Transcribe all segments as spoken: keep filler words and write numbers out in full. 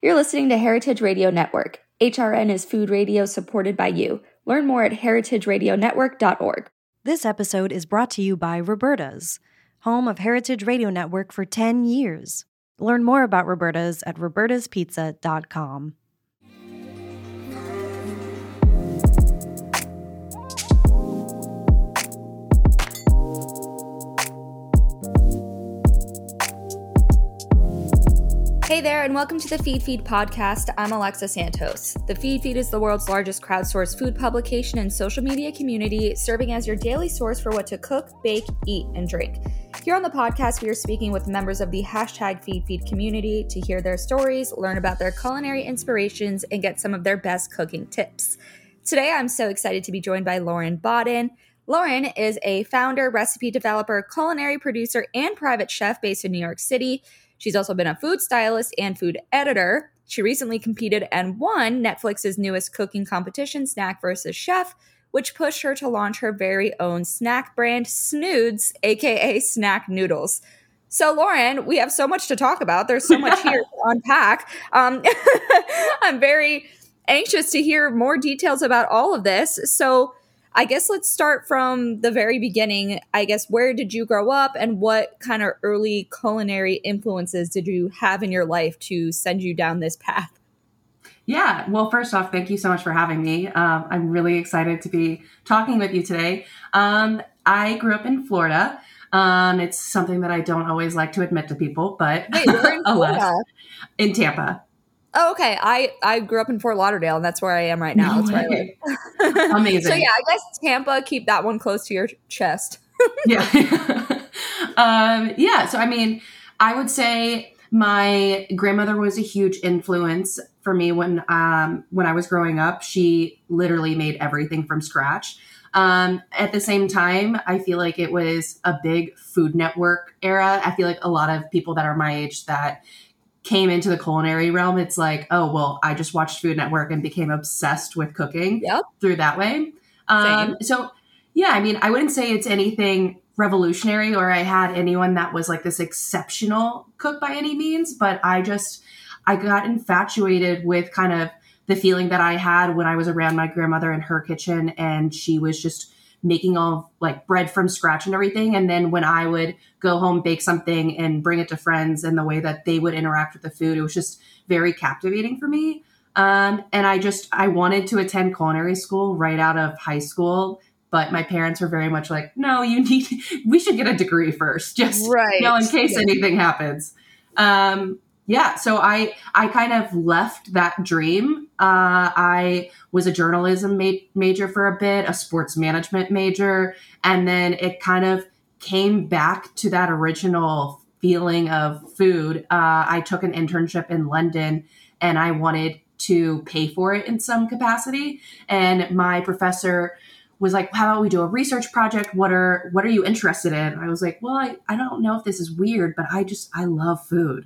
You're listening to Heritage Radio Network. H R N is food radio supported by you. Learn more at heritage radio network dot org. This episode is brought to you by Roberta's, home of Heritage Radio Network for ten years. Learn more about Roberta's at robertas pizza dot com. Hey there, and welcome to the Feed Feed podcast. I'm Alexa Santos. The Feed Feed is the world's largest crowdsourced food publication and social media community, serving as your daily source for what to cook, bake, eat, and drink. Here on the podcast, we are speaking with members of the hashtag Feed Feed community to hear their stories, learn about their culinary inspirations, and get some of their best cooking tips. Today, I'm so excited to be joined by Lauren Bodden. Lauren is a founder, recipe developer, culinary producer, and private chef based in New York City. She's also been a food stylist and food editor. She recently competed and won Netflix's newest cooking competition, Snack versus Chef, which pushed her to launch her very own snack brand, Snoods, aka Snack Noodles. So, Lauren, we have so much to talk about. There's so much here to unpack. Um, I'm very anxious to hear more details about all of this. So, I guess let's start from the very beginning. I guess, where did you grow up and what kind of early culinary influences did you have in your life to send you down this path? Yeah, well, first off, thank you so much for having me. Um, I'm really excited to be talking with you today. Um, I grew up in Florida. Um, it's something that I don't always like to admit to people, but Wait, we're in Florida? In Tampa. Oh, okay. I, I grew up in Fort Lauderdale, and that's where I am right now. No that's where way. I live. Amazing. So, yeah, I guess Tampa, keep that one close to your chest. Yeah. um, yeah. So, I mean, I would say my grandmother was a huge influence for me when um, when I was growing up. She literally made everything from scratch. Um, at the same time, I feel like it was a big Food Network era. I feel like a lot of people that are my age that came into the culinary realm, it's like, oh, well, I just watched Food Network and became obsessed with cooking Yep. through that way. Um, so, yeah, I mean, I wouldn't say it's anything revolutionary or I had anyone that was like this exceptional cook by any means, but I just, I got infatuated with kind of the feeling that I had when I was around my grandmother in her kitchen and she was just making all like bread from scratch and everything. And then when I would go home, bake something and bring it to friends and the way that they would interact with the food, it was just very captivating for me. Um, and I just, I wanted to attend culinary school right out of high school, but my parents were very much like, no, you need, we should get a degree first, just right. you know, in case yeah. anything happens. Um, Yeah, so I I kind of left that dream. Uh, I was a journalism ma- major for a bit, a sports management major, and then it kind of came back to that original feeling of food. Uh, I took an internship in London, and I wanted to pay for it in some capacity. And my professor was like, how about we do a research project? What are what are you interested in? I was like, well, I, I don't know if this is weird, but I just, I love food.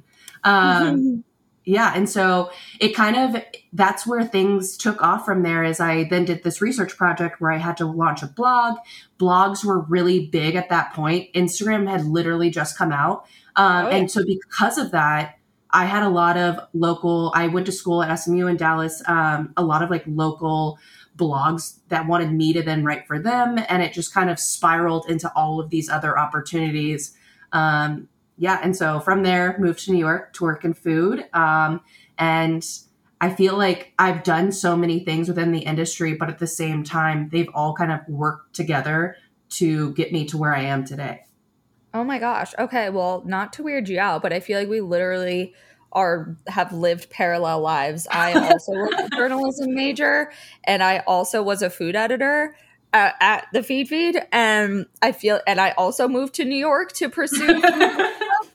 Um, yeah. And so it kind of, that's where things took off from there as I then did this research project where I had to launch a blog. Blogs were really big at that point. Instagram had literally just come out. Um, oh, yeah. And so because of that, I had a lot of local, I went to school at S M U in Dallas, um, a lot of like local blogs that wanted me to then write for them. And it just kind of spiraled into all of these other opportunities. Um, Yeah. And so from there, moved to New York to work in food. Um, and I feel like I've done so many things within the industry, but at the same time, they've all kind of worked together to get me to where I am today. Oh my gosh. Okay. Well, not to weird you out, but I feel like we literally are have lived parallel lives. I also was a journalism major and I also was a food editor uh, at the Feed Feed. And I feel, and I also moved to New York to pursue food.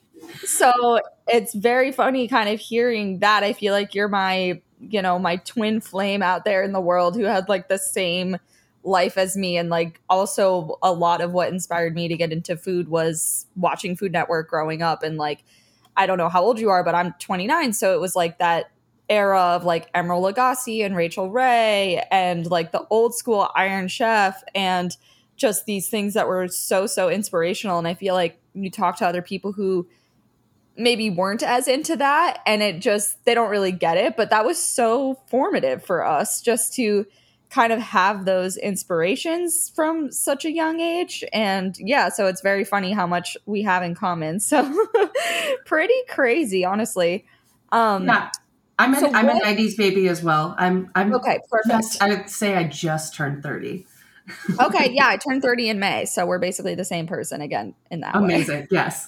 So it's very funny kind of hearing that. I feel like you're my, you know, my twin flame out there in the world who had like the same life as me. And like also a lot of what inspired me to get into food was watching Food Network growing up. And like, I don't know how old you are, but I'm twenty-nine. So it was like that era of like Emeril Lagasse and Rachel Ray and like the old school Iron Chef and just these things that were so, so inspirational. And I feel like you talk to other people who maybe weren't as into that, and it just, they don't really get it. But that was so formative for us just to kind of have those inspirations from such a young age. And yeah, so it's very funny how much we have in common. So pretty crazy, honestly. Um, yeah, I'm, an, so I'm what, a nineties baby as well. I'm, I'm okay, perfect. Just, I would say I just turned thirty. Okay, yeah, I turned thirty in May, so we're basically the same person again in that Amazing, way. yes.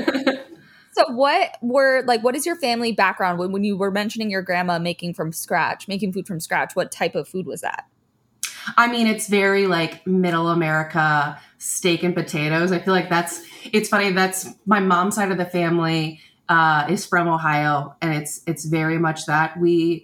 So what were, like, what is your family background? When, when you were mentioning your grandma making from scratch, making food from scratch, what type of food was that? I mean, it's very like middle America, steak and potatoes. I feel like that's, it's funny. That's my mom's side of the family uh, is from Ohio, and it's, it's very much that. We,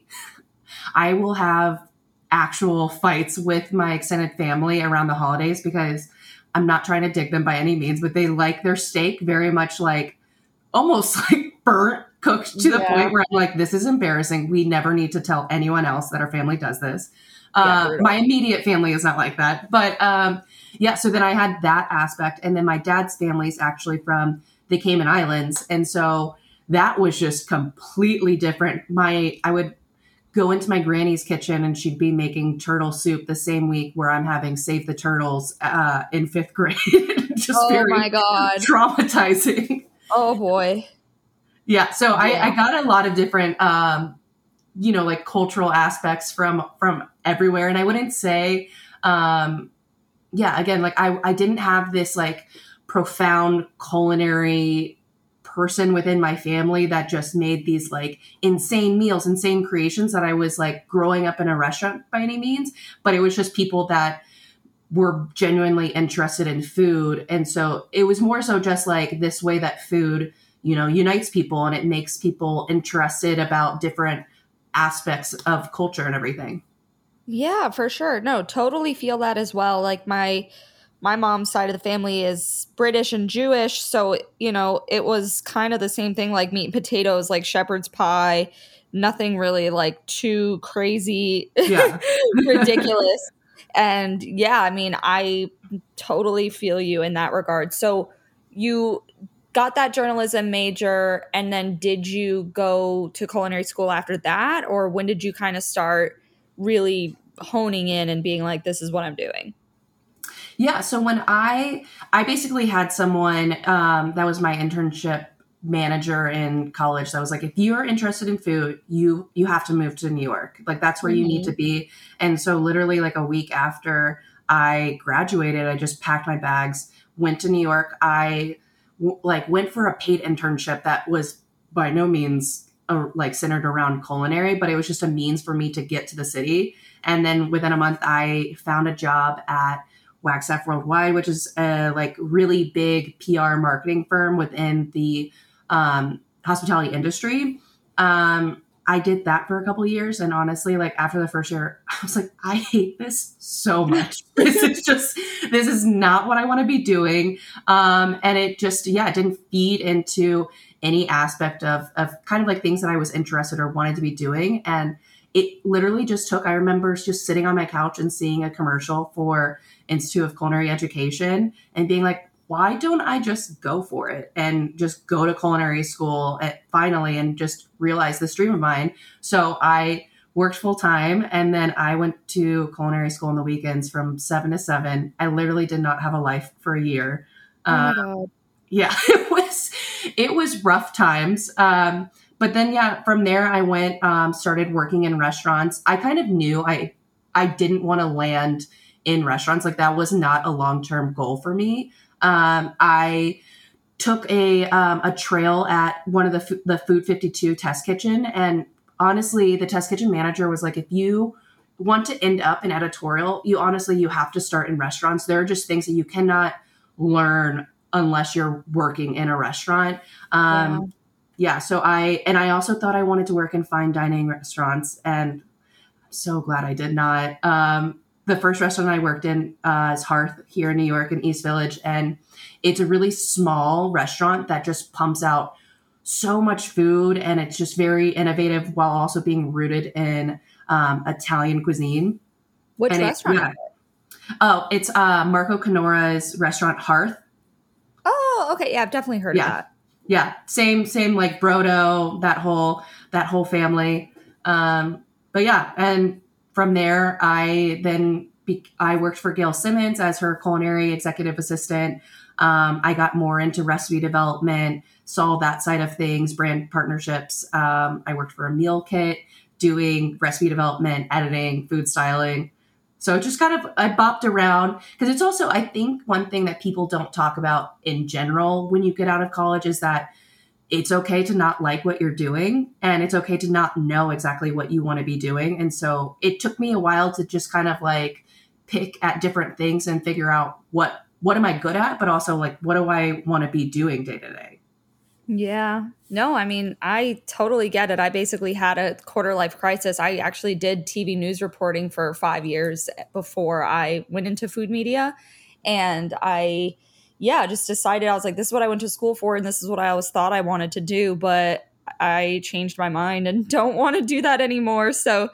I will have actual fights with my extended family around the holidays because I'm not trying to dig them by any means, but they like their steak very much like almost like burnt, cooked to the Yeah. point where I'm like, this is embarrassing. We never need to tell anyone else that our family does this. Yeah, Uh, brutal. my immediate family is not like that. But um, yeah, so then I had that aspect. And then my dad's family is actually from the Cayman Islands. And so that was just completely different. My, I would go into my granny's kitchen and she'd be making turtle soup the same week where I'm having Save the Turtles uh, in fifth grade. Just Oh very my God. traumatizing. Oh boy. Yeah. So Yeah. I, I got a lot of different, um, you know, like cultural aspects from, from everywhere. And I wouldn't say, um, yeah, again, like I, I didn't have this like profound culinary person within my family that just made these like insane meals, insane creations that I was like growing up in a restaurant by any means, but it was just people that were genuinely interested in food. And so it was more so just like this way that food, you know, unites people and it makes people interested about different aspects of culture and everything. Yeah, for sure. No, totally feel that as well. Like my my mom's side of the family is British and Jewish, so you know, it was kind of the same thing, like meat and potatoes, like shepherd's pie, nothing really like too crazy, Yeah. ridiculous. And yeah, I mean, I totally feel you in that regard. So you got that journalism major, and then did you go to culinary school after that? Or when did you kind of start really honing in and being like, this is what I'm doing? Yeah. So when I, I basically had someone um, that was my internship manager in college that was like, if you're interested in food, you, you have to move to New York. Like that's where Mhm. you need to be. And so literally like a week after I graduated, I just packed my bags, went to New York. I w- like went for a paid internship that was by no means uh, like centered around culinary, but it was just a means for me to get to the city. And then within a month, I found a job at Wagstaff Worldwide, which is a like really big P R marketing firm within the um, hospitality industry. Um, I did that for a couple of years. And honestly, like after the first year, I was like, I hate this so much. This is just, this is not what I want to be doing. Um, and it just, yeah, it didn't feed into any aspect of, of kind of like things that I was interested or wanted to be doing. And it literally just took, I remember just sitting on my couch and seeing a commercial for Institute of Culinary Education and being like, why don't I just go for it and just go to culinary school at, finally and just realize this dream of mine. So I worked full time and then I went to culinary school on the weekends from seven to seven. I literally did not have a life for a year. Oh my Uh, God. yeah, it was, it was rough times. Um, but then, yeah, from there I went, um, started working in restaurants. I kind of knew I, I didn't want to land in restaurants. Like that was not a long-term goal for me. Um, I took a, um, a trail at one of the, the Food fifty-two test kitchen. And honestly, the test kitchen manager was like, if you want to end up in editorial, you honestly, you have to start in restaurants. There are just things that you cannot learn unless you're working in a restaurant. Um, Wow. yeah. So I, and I also thought I wanted to work in fine dining restaurants, and I'm so glad I did not. Um, the first restaurant I worked in uh, is Hearth here in New York in East Village. And it's a really small restaurant that just pumps out so much food. And it's just very innovative while also being rooted in um, Italian cuisine. Which And it- restaurant? yeah. Oh, it's uh, Marco Canora's restaurant Hearth. Oh, okay. Yeah, I've definitely heard Yeah. of that. Yeah. Same, same like Brodo, that whole, that whole family. Um, but yeah. And from there, I then, be, I worked for Gail Simmons as her culinary executive assistant. Um, I got more into recipe development, saw that side of things, brand partnerships. Um, I worked for a meal kit doing recipe development, editing, food styling. So just kind of, I bopped around because it's also, I think one thing that people don't talk about in general when you get out of college is that it's okay to not like what you're doing and it's okay to not know exactly what you want to be doing. And so it took me a while to just kind of like pick at different things and figure out what, what am I good at, but also like, what do I want to be doing day to day? Yeah. No, I mean, I totally get it. I basically had a quarter life crisis. I actually did T V news reporting for five years before I went into food media. And I, yeah, just decided, I was like, this is what I went to school for. And this is what I always thought I wanted to do. But I changed my mind and don't want to do that anymore. So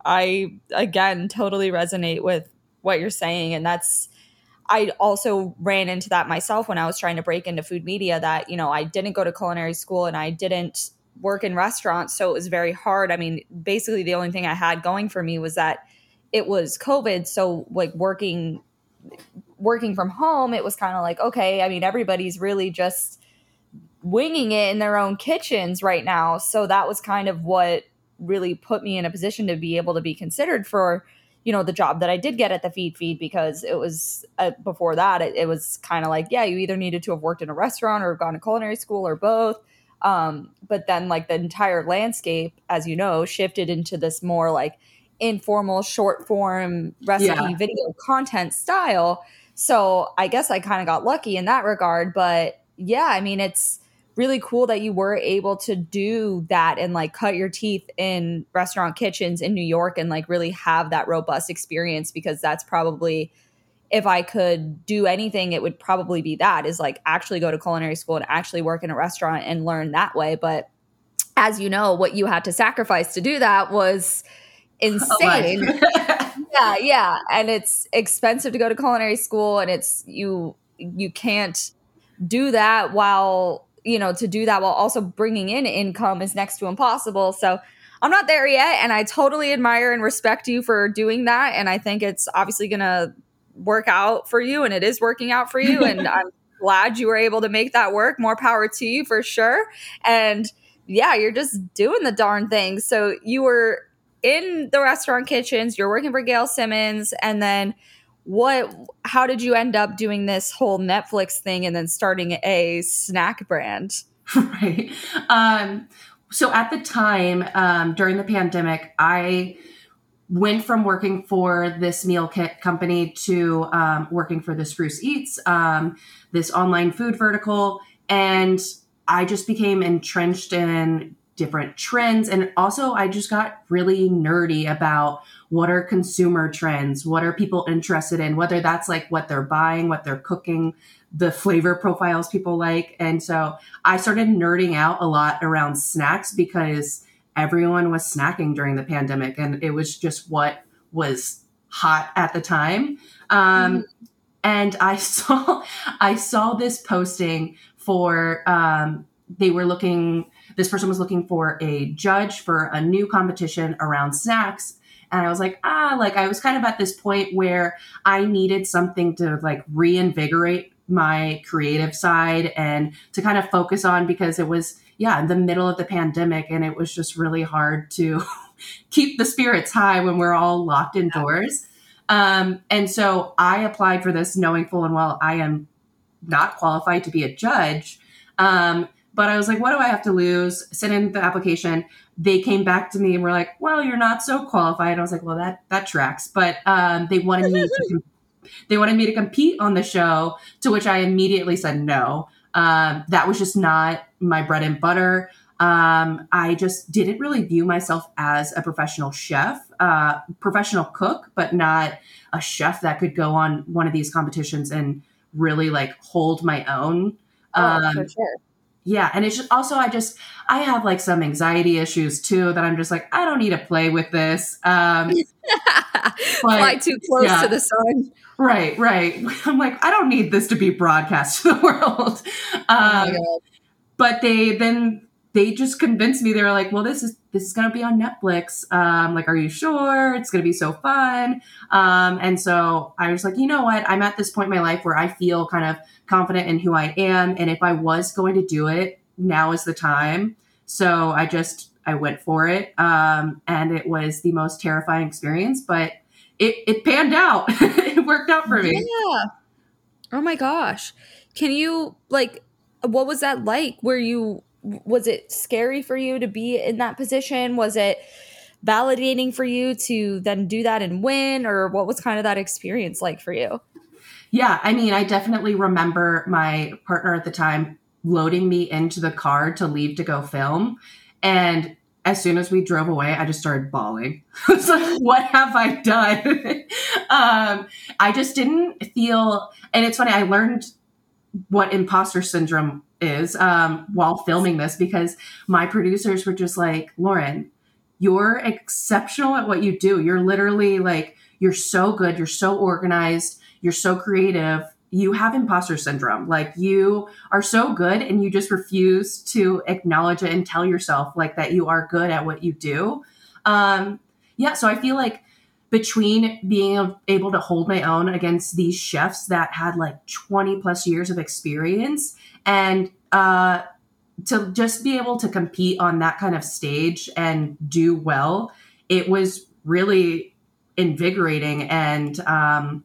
I, again, totally resonate with what you're saying. And that's, I also ran into that myself when I was trying to break into food media, that, you know, I didn't go to culinary school and I didn't work in restaurants. So it was very hard. I mean, basically the only thing I had going for me was that it was COVID. So like working, working from home, it was kind of like, okay, I mean, everybody's really just winging it in their own kitchens right now. So that was kind of what really put me in a position to be able to be considered for, you know, the job that I did get at the Feed Feed, because it was uh, before that, it, it was kind of like, yeah, you either needed to have worked in a restaurant or gone to culinary school or both. Um, but then like the entire landscape, as you know, shifted into this more like informal short form recipe yeah. video content style. So I guess I kind of got lucky in that regard. But yeah, I mean, it's really cool that you were able to do that and like cut your teeth in restaurant kitchens in New York and like really have that robust experience, because that's probably, if I could do anything, it would probably be that, is like actually go to culinary school and actually work in a restaurant and learn that way. But as you know, what you had to sacrifice to do that was insane. yeah. Yeah. And it's expensive to go to culinary school, and it's, you, you can't do that while, you know, to do that while also bringing in income is next to impossible. So I'm not there yet. And I totally admire and respect you for doing that. And I think it's obviously going to work out for you, and it is working out for you. And I'm glad you were able to make that work. More power to you for sure. And yeah, you're just doing the darn thing. So you were in the restaurant kitchens, you're working for Gail Simmons, and then what, how did you end up doing this whole Netflix thing and then starting a snack brand? Right. Um, so at the time, um, during the pandemic, I went from working for this meal kit company to um, working for the Spruce Eats, um, this online food vertical. And I just became entrenched in different trends. And also I just got really nerdy about what are consumer trends, what are people interested in, whether that's like what they're buying, what they're cooking, the flavor profiles people like. And so I started nerding out a lot around snacks because everyone was snacking during the pandemic, and it was just what was hot at the time. Um, mm-hmm. And I saw, I saw this posting for, um, they were looking, this person was looking for a judge for a new competition around snacks. And I was like, ah, like I was kind of at this point where I needed something to like reinvigorate my creative side and to kind of focus on, because it was, yeah, in the middle of the pandemic, and it was just really hard to keep the spirits high when we're all locked indoors. Um, and so I applied for this knowing full and well I am not qualified to be a judge. Um, but I was like, what do I have to lose? Sent in the application. They came back to me and were like, well, you're not so qualified. I was like, well, that that tracks. But um, they wanted me to they wanted me to compete on the show, to which I immediately said no. Um, that was just not my bread and butter. Um, I just didn't really view myself as a professional chef, uh, professional cook, but not a chef that could go on one of these competitions and really like hold my own. Oh, um, for sure. Yeah. And it's just also, I just, I have like some anxiety issues too, that I'm just like, I don't need to play with this. Um, Fly too close yeah. to the sun. Right, right. I'm like, I don't need this to be broadcast to the world. Um, oh but they then they just convinced me. They were like, well, this is this is going to be on Netflix. Um, like, are you sure? It's going to be so fun. Um, and so I was like, you know what? I'm at this point in my life where I feel kind of confident in who I am. And if I was going to do it, now is the time. So I just, I went for it. Um, and it was the most terrifying experience, but it, it panned out. It worked out for me. Yeah. Oh my gosh. Can you, like, what was that like? Were you, was it scary for you to be in that position? Was it validating for you to then do that and win? Or what was kind of that experience like for you? Yeah, I mean, I definitely remember my partner at the time loading me into the car to leave to go film. And as soon as we drove away, I just started bawling. I was like, what have I done? um, I just didn't feel, and it's funny, I learned what imposter syndrome is um, while filming this, because my producers were just like, Lauren, you're exceptional at what you do. You're literally like, you're so good. You're so organized. You're so creative. You have imposter syndrome. Like, you are so good and you just refuse to acknowledge it and tell yourself like that you are good at what you do. Um, yeah. So I feel like between being able to hold my own against these chefs that had like twenty plus years of experience, and uh, to just be able to compete on that kind of stage and do well, it was really invigorating. And um,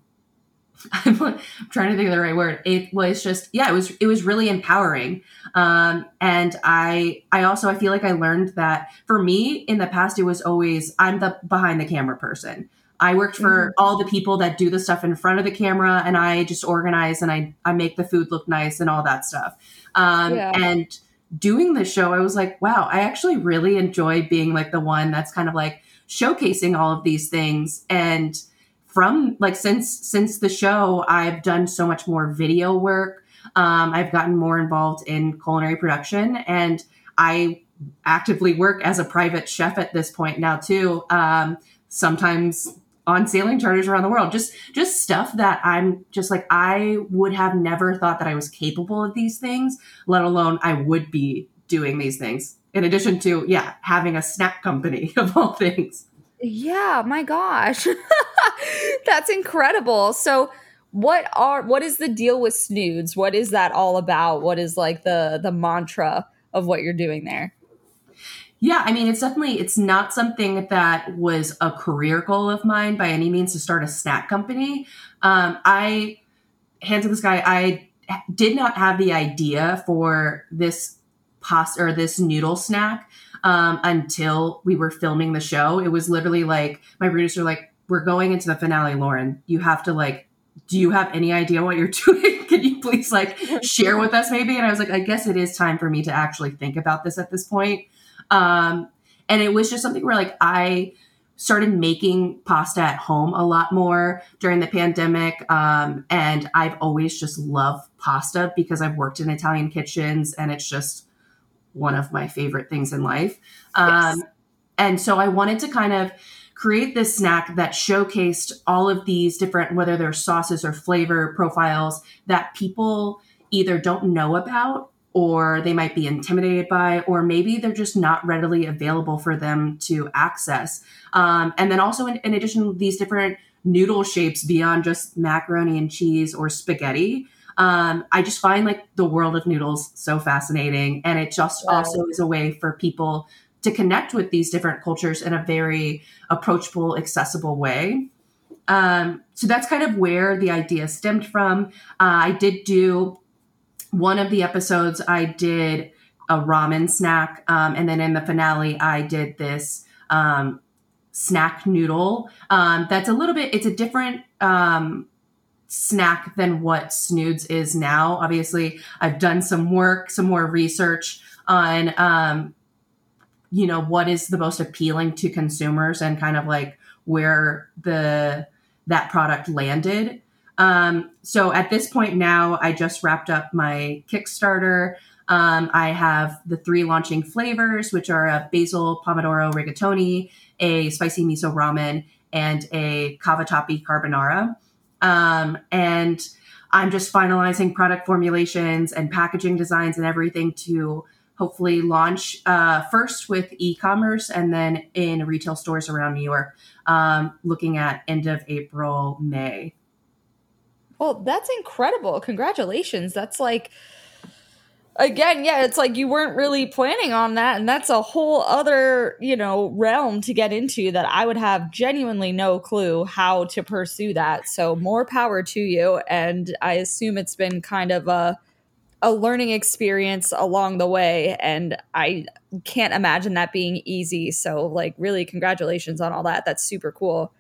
I'm trying to think of the right word. It was just, yeah, it was, it was really empowering. Um, and I, I also, I feel like I learned that for me in the past, it was always, I'm the behind the camera person. I worked for mm-hmm. all the people that do the stuff in front of the camera, and I just organize and I, I make the food look nice and all that stuff. Um, yeah. And doing this show, I was like, wow, I actually really enjoy being like the one that's kind of like showcasing all of these things. And from like, since, since the show, I've done so much more video work. Um, I've gotten more involved in culinary production, and I actively work as a private chef at this point now too. Um, sometimes on sailing charters around the world, just, just stuff that I'm just like, I would have never thought that I was capable of these things, let alone I would be doing these things. In addition to, yeah, having a snack company of all things. Yeah, my gosh. That's incredible. So what are what is the deal with Snoods? What is that all about? What is like the the mantra of what you're doing there? Yeah, I mean, it's definitely, it's not something that was a career goal of mine by any means to start a snack company. Um, I, hands to the sky, I did not have the idea for this pasta or this noodle snack um, until we were filming the show. It was literally like, my producer like, we're going into the finale, Lauren. You have to like, do you have any idea what you're doing? Can you please like share with us maybe? And I was like, I guess it is time for me to actually think about this at this point. Um, and it was just something where like I started making pasta at home a lot more during the pandemic. Um, and I've always just loved pasta because I've worked in Italian kitchens, and it's just one of my favorite things in life. Um, yes. And so I wanted to kind of create this snack that showcased all of these different, whether they're sauces or flavor profiles that people either don't know about, or they might be intimidated by, or maybe they're just not readily available for them to access. Um, and then also in, in addition, these different noodle shapes beyond just macaroni and cheese or spaghetti. Um, I just find like the world of noodles so fascinating. And it just wow. also is a way for people to connect with these different cultures in a very approachable, accessible way. Um, so that's kind of where the idea stemmed from. Uh, I did do one of the episodes, I did a ramen snack. Um, and then in the finale, I did this um, snack noodle. Um, that's a little bit, it's a different um, snack than what Snoods is now. Obviously, I've done some work, some more research on, um, you know, what is the most appealing to consumers and kind of like where the that product landed. Um, so at this point now, I just wrapped up my Kickstarter. Um, I have the three launching flavors, which are a basil pomodoro rigatoni, a spicy miso ramen, and a cavatappi carbonara. Um, and I'm just finalizing product formulations and packaging designs and everything to hopefully launch uh, first with e-commerce and then in retail stores around New York, um, looking at end of April, May. Well, that's incredible. Congratulations. That's like, again, yeah, it's like you weren't really planning on that. And that's a whole other, you know, realm to get into that I would have genuinely no clue how to pursue that. So more power to you. And I assume it's been kind of a, a learning experience along the way. And I can't imagine that being easy. So like, really, congratulations on all that. That's super cool.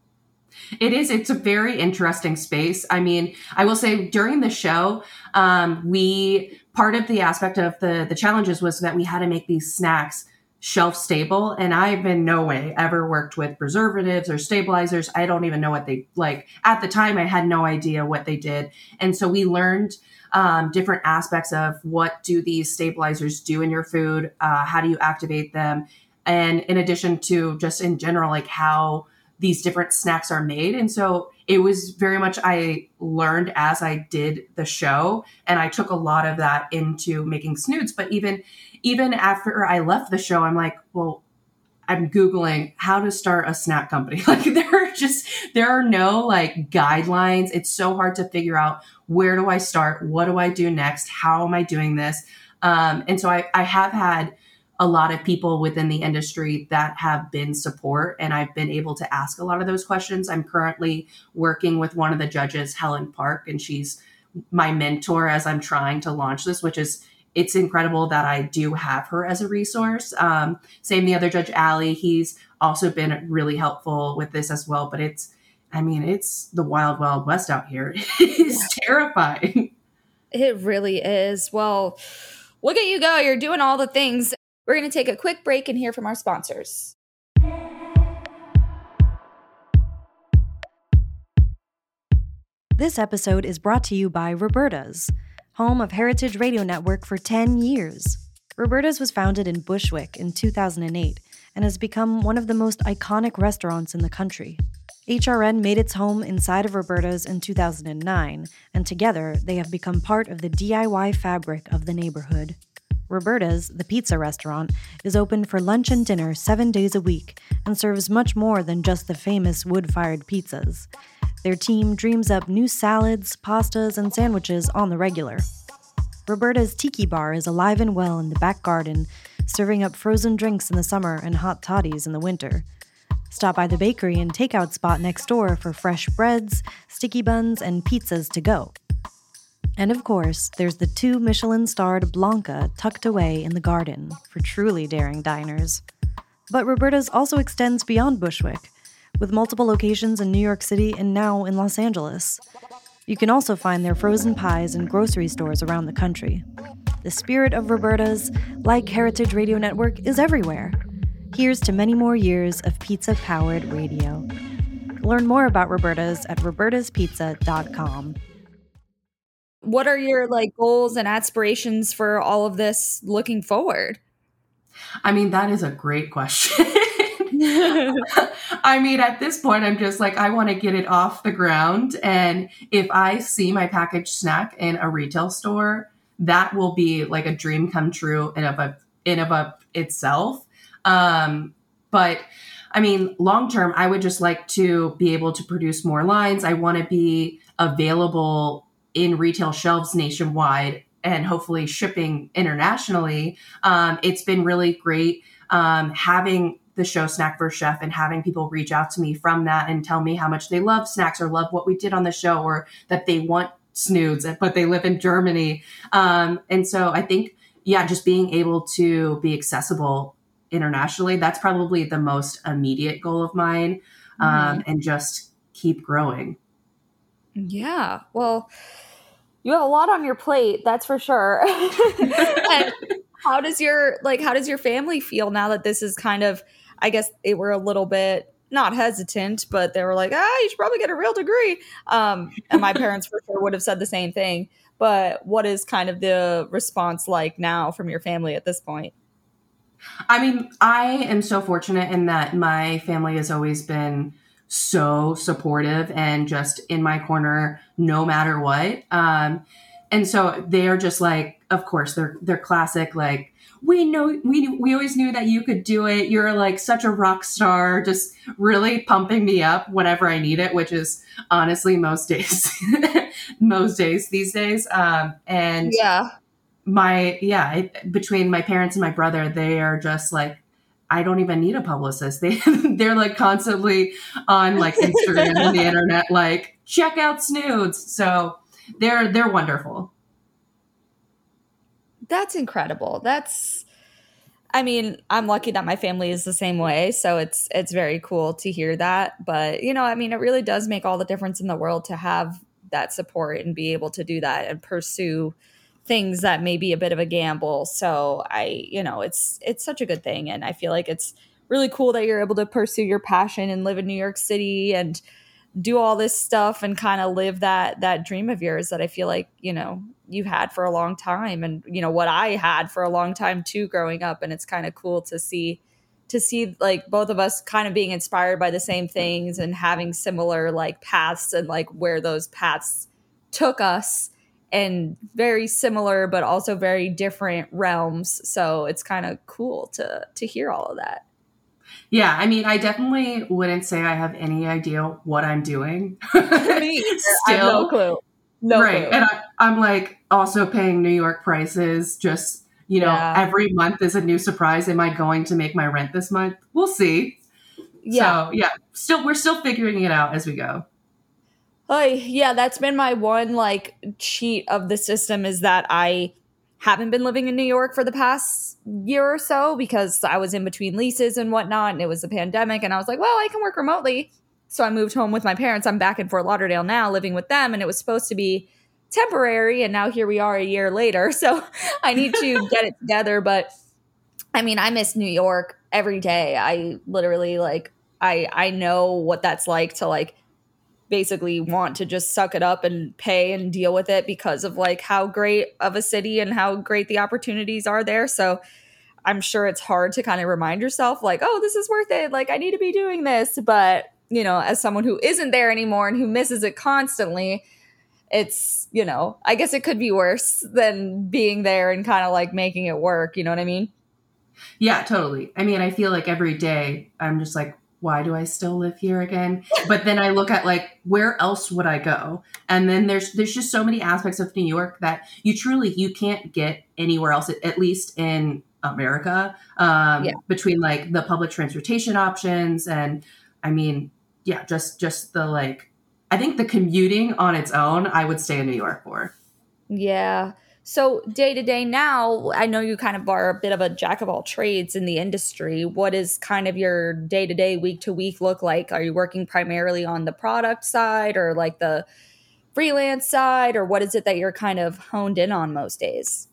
It is. It's a very interesting space. I mean, I will say during the show, um, we part of the aspect of the the challenges was that we had to make these snacks shelf stable. And I've in no way ever worked with preservatives or stabilizers. I don't even know what they like. At the time, I had no idea what they did. And so we learned um, different aspects of what do these stabilizers do in your food? Uh, how do you activate them? And in addition to just in general, like how these different snacks are made. And so it was very much, I learned as I did the show, and I took a lot of that into making snoods. But even, even after I left the show, I'm like, well, I'm Googling how to start a snack company. Like there are just, there are no like guidelines. It's so hard to figure out where do I start? What do I do next? How am I doing this? Um, and so I, I have had a lot of people within the industry that have been support, and I've been able to ask a lot of those questions. I'm currently working with one of the judges, Helen Park, and she's my mentor as I'm trying to launch this, which is, it's incredible that I do have her as a resource. Um, same the other judge, Allie, he's also been really helpful with this as well. But it's, I mean, it's the wild, wild west out here. It is terrifying. It really is. Well, look at you go. You're doing all the things. We're going to take a quick break and hear from our sponsors. This episode is brought to you by Roberta's, home of Heritage Radio Network for ten years. Roberta's was founded in Bushwick in two thousand eight and has become one of the most iconic restaurants in the country. H R N made its home inside of Roberta's in two thousand nine, and together they have become part of the D I Y fabric of the neighborhood. Roberta's, the pizza restaurant, is open for lunch and dinner seven days a week and serves much more than just the famous wood-fired pizzas. Their team dreams up new salads, pastas, and sandwiches on the regular. Roberta's Tiki Bar is alive and well in the back garden, serving up frozen drinks in the summer and hot toddies in the winter. Stop by the bakery and takeout spot next door for fresh breads, sticky buns, and pizzas to go. And of course, there's the two Michelin-starred Blanca tucked away in the garden for truly daring diners. But Roberta's also extends beyond Bushwick, with multiple locations in New York City and now in Los Angeles. You can also find their frozen pies in grocery stores around the country. The spirit of Roberta's, like Heritage Radio Network, is everywhere. Here's to many more years of pizza-powered radio. Learn more about Roberta's at robertas pizza dot com. What are your like goals and aspirations for all of this looking forward? I mean, that is a great question. I mean, at this point, I'm just like, I want to get it off the ground. And if I see my packaged snack in a retail store, that will be like a dream come true in of a, in of a itself. Um, but I mean, long term, I would just like to be able to produce more lines. I want to be available in retail shelves nationwide and hopefully shipping internationally. Um, it's been really great um, having the show Snack for Chef and having people reach out to me from that and tell me how much they love snacks or love what we did on the show or that they want snoods, but they live in Germany. Um, and so I think, yeah, just being able to be accessible internationally, that's probably the most immediate goal of mine, um, mm-hmm. and just keep growing. Yeah. Well, you have a lot on your plate, that's for sure. And how does your, like, how does your family feel now that this is kind of, I guess they were a little bit not hesitant, but they were like, ah, you should probably get a real degree. Um, and my parents for sure would have said the same thing. But what is kind of the response like now from your family at this point? I mean, I am so fortunate in that my family has always been so supportive and just in my corner no matter what. Um, and so they're just like, of course, they're they're classic, like, we know we we always knew that you could do it. You're like such a rock star, just really pumping me up whenever I need it, which is honestly most days, most days these days. Um, and Yeah. my yeah, it, between my parents and my brother, they are just like, I don't even need a publicist. They they're like constantly on like Instagram and the internet, like, check out Snoods. So they're they're wonderful. That's incredible. That's, I mean, I'm lucky that my family is the same way. So it's, it's very cool to hear that. But, you know, I mean, it really does make all the difference in the world to have that support and be able to do that and pursue things that may be a bit of a gamble. So I, you know, it's, it's such a good thing. And I feel like it's really cool that you're able to pursue your passion and live in New York City and do all this stuff and kind of live that, that dream of yours that I feel like, you know, you had for a long time, and, you know, what I had for a long time too, growing up. And it's kind of cool to see, to see like both of us kind of being inspired by the same things and having similar like paths and like where those paths took us, and very similar, but also very different realms. So it's kind of cool to, to hear all of that. Yeah, I mean, I definitely wouldn't say I have any idea what I'm doing. Me, Still, no clue. No right. clue. And I, I'm like also paying New York prices. Just, you know, Yeah. every month is a new surprise. Am I going to make my rent this month? We'll see. Yeah. So yeah, still, we're still figuring it out as we go. Oh, yeah, that's been my one like cheat of the system, is that I haven't been living in New York for the past year or so because I was in between leases and whatnot, and it was the pandemic, and I was like, well, I can work remotely. So I moved home with my parents. I'm back in Fort Lauderdale now, living with them, and it was supposed to be temporary, and now here we are a year later. So I need to get it together. But I mean, I miss New York every day. I literally like, I I know what that's like to like basically want to just suck it up and pay and deal with it because of like how great of a city and how great the opportunities are there. So I'm sure it's hard to kind of remind yourself like, oh, this is worth it. Like I need to be doing this. But, you know, as someone who isn't there anymore and who misses it constantly, it's, you know, I guess it could be worse than being there and kind of like making it work. You know what I mean? Yeah, totally. I mean, I feel like every day I'm just like, why do I still live here again? But then I look at like, where else would I go? And then there's there's just so many aspects of New York that you truly, you can't get anywhere else, at least in America, um, Yeah. between like the public transportation options. And I mean, yeah, just just the like, I think the commuting on its own, I would stay in New York for. Yeah. So day to day now, I know you kind of are a bit of a jack of all trades in the industry. What is kind of your day to day, week to week look like? Are you working primarily on the product side or like the freelance side, or what is it that you're kind of honed in on most days?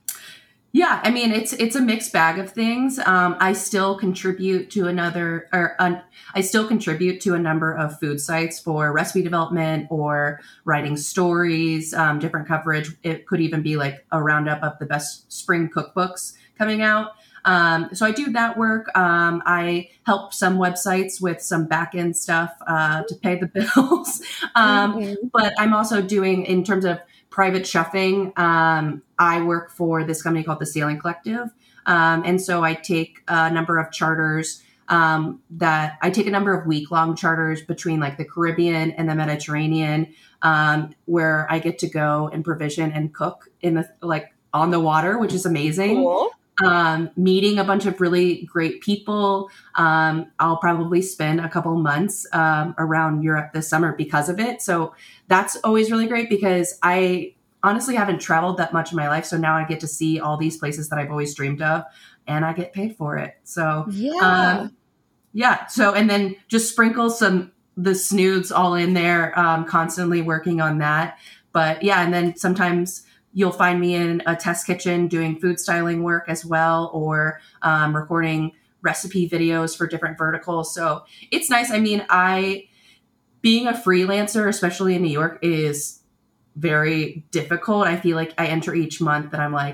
Yeah, I mean, it's it's a mixed bag of things. Um, I still contribute to another, or uh, I still contribute to a number of food sites for recipe development or writing stories, um, different coverage. It could even be like a roundup of the best spring cookbooks coming out. Um, so I do that work. Um, I help some websites with some back end stuff uh, to pay the bills. um, Mm-hmm. But I'm also doing, in terms of private chefing, um, I work for this company called the Sailing Collective. Um, and so I take a number of charters um, that I take a number of week long charters between like the Caribbean and the Mediterranean, um, where I get to go and provision and cook in the, like on the water, which is amazing. Cool. Um, meeting a bunch of really great people. Um, I'll probably spend a couple months um, around Europe this summer because of it. So that's always really great because I honestly haven't traveled that much in my life. So now I get to see all these places that I've always dreamed of, and I get paid for it. So Yeah. um, yeah. So, and then just sprinkle some, the snoods all in there, um, constantly working on that. But yeah, and then sometimes you'll find me in a test kitchen doing food styling work as well, or um, recording recipe videos for different verticals. So it's nice. I mean, I, being a freelancer, especially in New York, is very difficult. I feel like I enter each month and I'm like,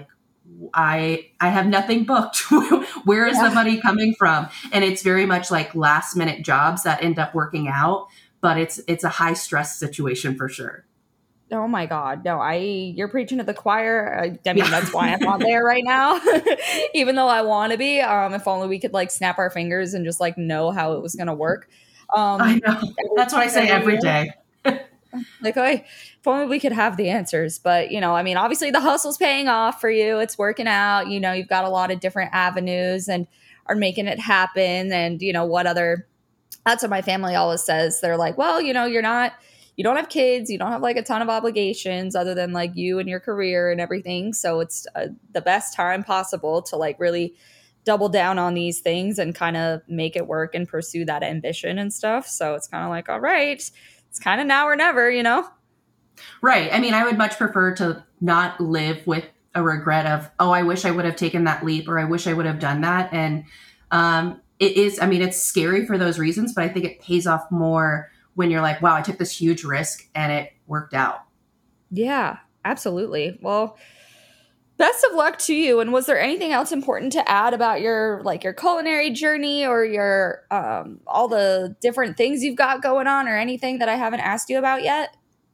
I I have nothing booked. Where is yeah. the money coming from? And it's very much like last minute jobs that end up working out, but it's it's a high stress situation for sure. Oh my God. No, I, you're preaching to the choir. I, I mean, yeah. that's why I'm not there right now, even though I want to be. Um, if only we could like snap our fingers and just like know how it was going to work. Um, I know. That's what I say every day. Like, okay, if only we could have the answers. But, you know, I mean, obviously the hustle's paying off for you. It's working out. You know, you've got a lot of different avenues and are making it happen. And, you know, what other, that's what my family always says. They're like, well, you know, you're not, you don't have kids, you don't have like a ton of obligations other than like you and your career and everything. So it's uh, the best time possible to like really double down on these things and kind of make it work and pursue that ambition and stuff. So it's kind of like, all right, it's kind of now or never, you know? Right. I mean, I would much prefer to not live with a regret of, oh, I wish I would have taken that leap, or I wish I would have done that. And um, it is, I mean, it's scary for those reasons, but I think it pays off more when you're like, wow, I took this huge risk and it worked out. Yeah, absolutely. Well, best of luck to you. And was there anything else important to add about your, like your culinary journey or your, um, all the different things you've got going on, or anything that I haven't asked you about yet?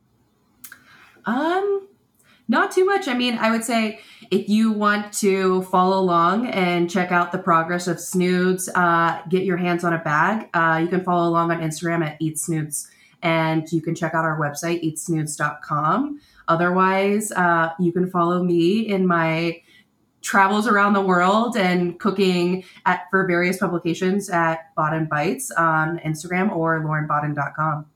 Um, not too much. I mean, I would say if you want to follow along and check out the progress of Snoods, uh, get your hands on a bag. Uh, you can follow along on Instagram at Eat Snoods, and you can check out our website, eat snoods dot com. Otherwise, uh, you can follow me in my travels around the world and cooking at for various publications at Bodden Bites on Instagram or lauren bodden dot com.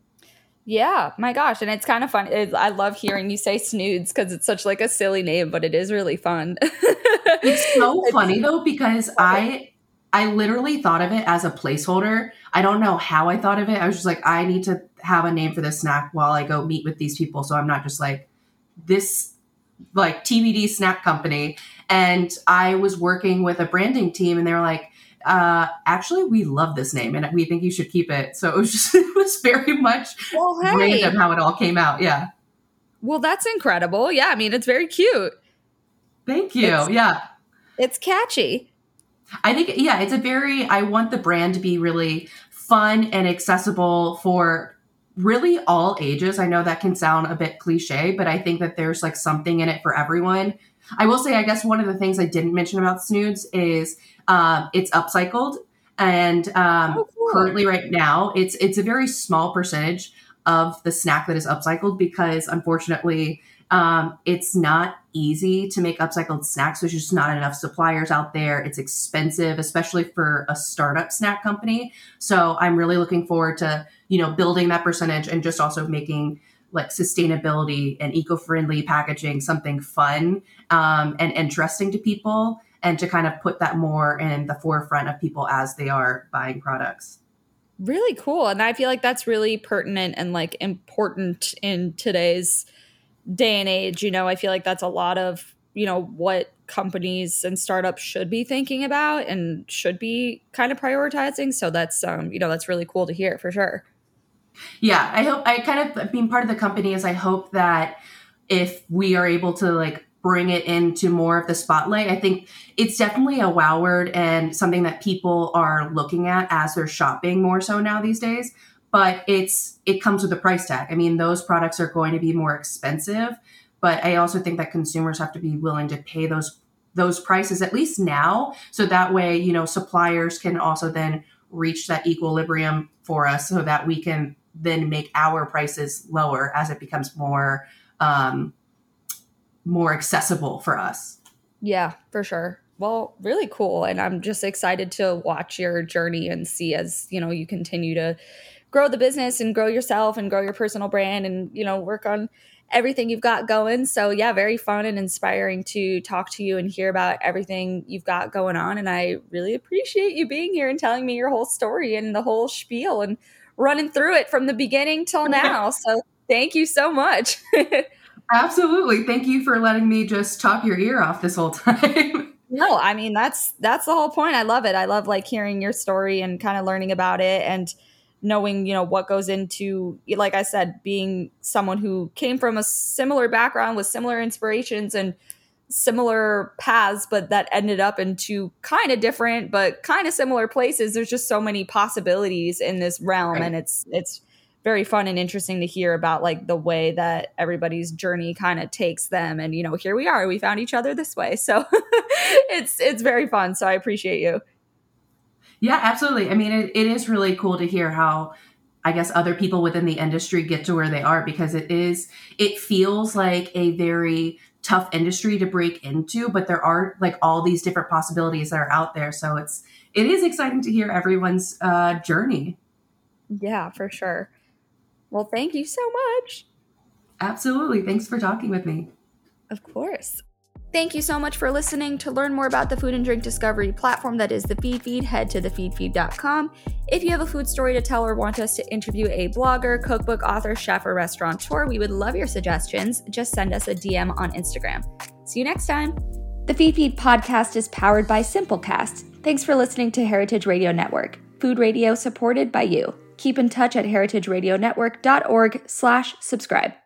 Yeah, my gosh. And it's kind of fun. It, I love hearing you say Snoods because it's such like a silly name, but it is really fun. It's so funny though, because I I literally thought of it as a placeholder. I don't know how I thought of it. I was just like, I need to have a name for this snack while I go meet with these people. So I'm not just like this like T B D snack company. And I was working with a branding team and they were like, Uh, actually, we love this name and we think you should keep it. So it was just, it was very much well, hey. random how it all came out. Yeah. Well, that's incredible. Yeah. I mean, it's very cute. Thank you. It's, yeah. It's catchy. I think, yeah, it's a very, I want the brand to be really fun and accessible for really all ages. I know that can sound a bit cliche, but I think that there's like something in it for everyone. I will say, I guess one of the things I didn't mention about Snoods is um, it's upcycled. And um, oh, cool. currently right now, it's it's a very small percentage of the snack that is upcycled because unfortunately, um, it's not easy to make upcycled snacks. There's just not enough suppliers out there. It's expensive, especially for a startup snack company. So I'm really looking forward to, you know, building that percentage and just also making like sustainability and eco-friendly packaging something fun um, and interesting to people, and to kind of put that more in the forefront of people as they are buying products. Really cool. And I feel like that's really pertinent and like important in today's day and age. You know, I feel like that's a lot of, you know, what companies and startups should be thinking about and should be kind of prioritizing. So that's, um, you know, that's really cool to hear for sure. Yeah, I hope I kind of being part of the company is I hope that if we are able to like bring it into more of the spotlight, I think it's definitely a wow word and something that people are looking at as they're shopping more so now these days. But it's it comes with a price tag. I mean, those products are going to be more expensive, but I also think that consumers have to be willing to pay those those prices at least now, so that way, you know, suppliers can also then reach that equilibrium for us so that we can then make our prices lower as it becomes more um, more accessible for us. Yeah, for sure. Well, really cool. And I'm just excited to watch your journey and see as, you know, you continue to grow the business and grow yourself and grow your personal brand and, you know, work on everything you've got going. So yeah, very fun and inspiring to talk to you and hear about everything you've got going on. And I really appreciate you being here and telling me your whole story and the whole spiel and running through it from the beginning till now. So thank you so much. Absolutely. Thank you for letting me just talk your ear off this whole time. No, I mean, that's, that's the whole point. I love it. I love like hearing your story and kind of learning about it and knowing, you know, what goes into, like I said, being someone who came from a similar background with similar inspirations and similar paths, but that ended up in two kind of different, but kind of similar places. There's just so many possibilities in this realm. Right. And it's, it's very fun and interesting to hear about like the way that everybody's journey kind of takes them. And, you know, here we are, we found each other this way. So it's, it's very fun. So I appreciate you. Yeah, absolutely. I mean, it, it is really cool to hear how, I guess, other people within the industry get to where they are, because it is, it feels like a very tough industry to break into, but there are like all these different possibilities that are out there. So it's, it is exciting to hear everyone's uh, journey. Yeah, for sure. Well, thank you so much. Absolutely. Thanks for talking with me. Of course. Thank you so much for listening. To learn more about the food and drink discovery platform that is the Feed Feed, head to the feed feed dot com. If you have a food story to tell or want us to interview a blogger, cookbook author, chef, or restaurateur, we would love your suggestions. Just send us a D M on Instagram. See you next time. The Feed Feed podcast is powered by Simplecast. Thanks for listening to Heritage Radio Network, food radio supported by you. Keep in touch at heritageradionetwork dot org slash subscribe.